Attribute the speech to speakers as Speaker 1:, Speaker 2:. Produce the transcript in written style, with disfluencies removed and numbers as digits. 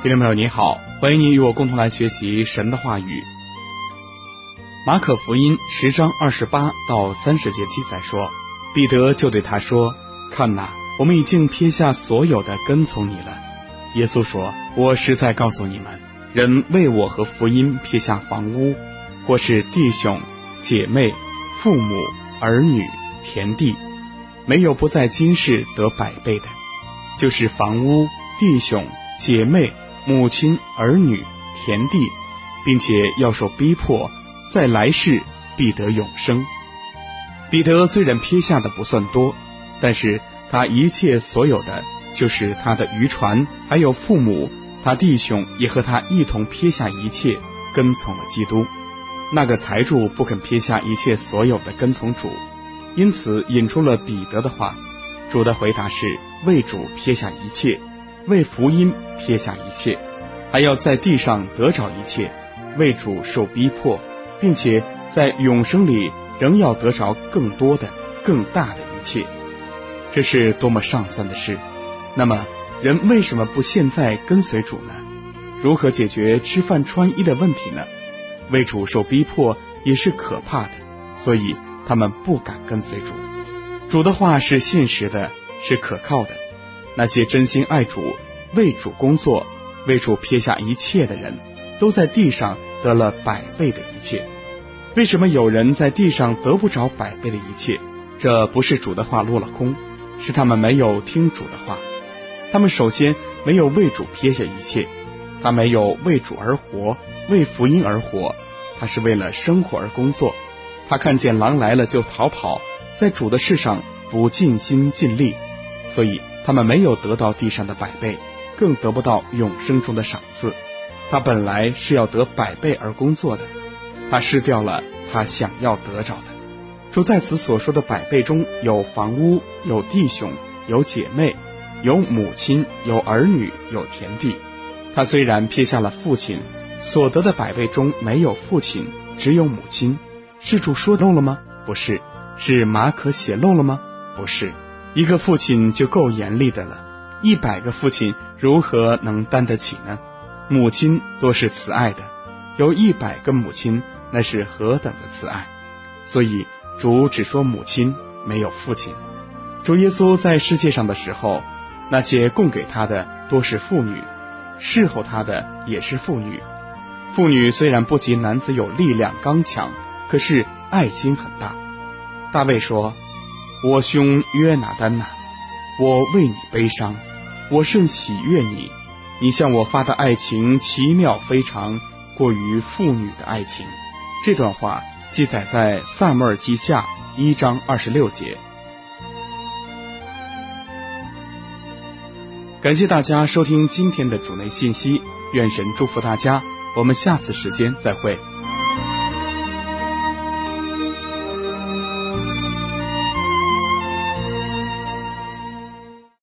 Speaker 1: 听众朋友你好，欢迎您与我共同来学习神的话语。马可福音10章28到30节记载说，彼得就对他说，看哪，我们已经撇下所有的跟从你了。耶稣说，我实在告诉你们，人为我和福音撇下房屋，或是弟兄、姐妹、父母、儿女、田地，没有不在今世得百倍的，就是房屋、弟兄、姐妹、母亲、儿女、田地，并且要受逼迫，在来世必得永生。彼得虽然撇下的不算多，但是他一切所有的，就是他的渔船，还有父母，他弟兄也和他一同撇下一切，跟从了基督。那个财主不肯撇下一切所有的跟从主，因此引出了彼得的话。主的回答是，为主撇下一切，为福音撇下一切，还要在地上得着一切，为主受逼迫，并且在永生里仍要得着更多的、更大的一切。这是多么上算的事！那么人为什么不现在跟随主呢？如何解决吃饭穿衣的问题呢？为主受逼迫也是可怕的，所以他们不敢跟随主。主的话是现实的，是可靠的。那些真心爱主、为主工作、为主撇下一切的人，都在地上得了百倍的一切。为什么有人在地上得不着百倍的一切？这不是主的话落了空，是他们没有听主的话。他们首先没有为主撇下一切，他没有为主而活，为福音而活，他是为了生活而工作。他看见狼来了就逃跑，在主的事上不尽心尽力，所以他们没有得到地上的百倍，更得不到永生中的赏赐。他本来是要得百倍而工作的，他失掉了他想要得着的。主在此所说的百倍中，有房屋，有弟兄，有姐妹，有母亲，有儿女，有田地。他虽然撇下了父亲，所得的百倍中没有父亲，只有母亲。是主说漏了吗？不是。是马可写漏了吗？不是。一个父亲就够严厉的了，100个父亲如何能担得起呢？母亲多是慈爱的，有100个母亲，那是何等的慈爱。所以主只说母亲，没有父亲。主耶稣在世界上的时候，那些供给他的多是妇女，侍候他的也是妇女。妇女虽然不及男子有力量刚强，可是爱心很大。大卫说，我兄约拿单哪，我为你悲伤，我甚喜悦你，你向我发的爱情奇妙非常，过于妇女的爱情。这段话记载在撒母耳记下1章26节。感谢大家收听今天的主内信息，愿神祝福大家，我们下次时间再会。